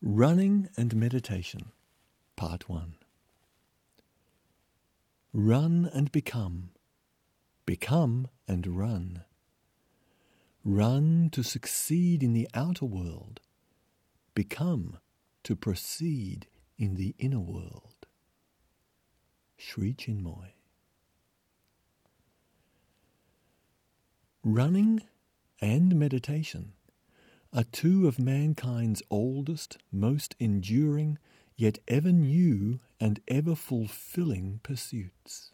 Running and Meditation, Part 1. Run and become. Become and run. Run to succeed in the outer world. Become to proceed in the inner world. Sri Chinmoy. Running and meditation are two of mankind's oldest, most enduring, yet ever new and ever fulfilling pursuits.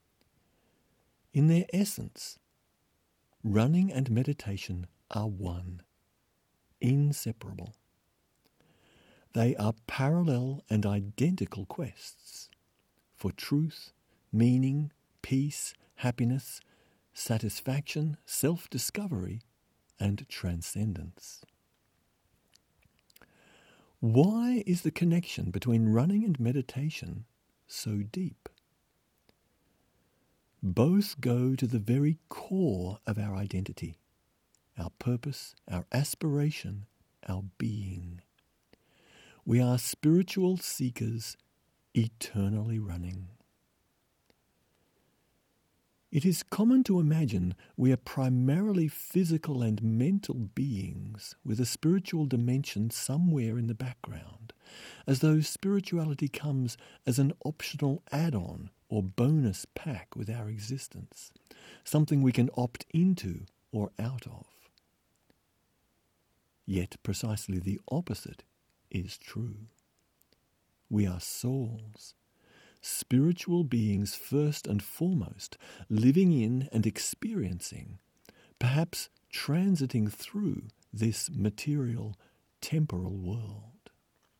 In their essence, running and meditation are one, inseparable. They are parallel and identical quests for truth, meaning, peace, happiness, satisfaction, self-discovery, and transcendence. Why is the connection between running and meditation so deep? Both go to the very core of our identity, our purpose, our aspiration, our being. We are spiritual seekers eternally running. It is common to imagine we are primarily physical and mental beings with a spiritual dimension somewhere in the background, as though spirituality comes as an optional add-on or bonus pack with our existence, something we can opt into or out of. Yet precisely the opposite is true. We are souls, spiritual beings first and foremost, living in and experiencing, perhaps transiting through this material, temporal world.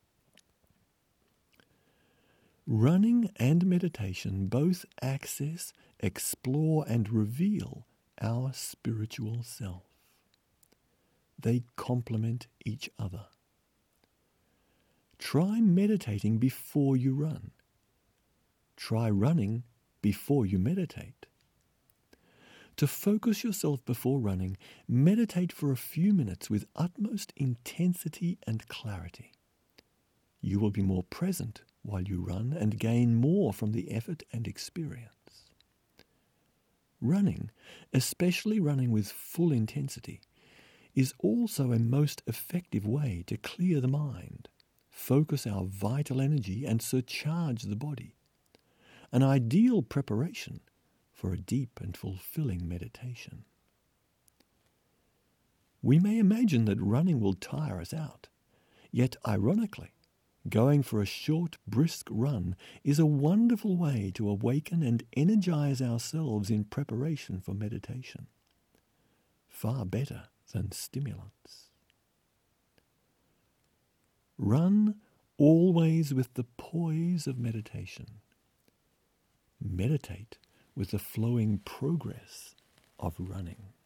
Running and meditation both access, explore, and reveal our spiritual self. They complement each other. Try meditating before you run. Try running before you meditate. To focus yourself before running, meditate for a few minutes with utmost intensity and clarity. You will be more present while you run and gain more from the effort and experience. Running, especially running with full intensity, is also a most effective way to clear the mind, focus our vital energy, and surcharge the body. An ideal preparation for a deep and fulfilling meditation. We may imagine that running will tire us out, yet ironically, going for a short, brisk run is a wonderful way to awaken and energize ourselves in preparation for meditation. Far better than stimulants. Run always with the poise of meditation. Meditate with the flowing progress of running.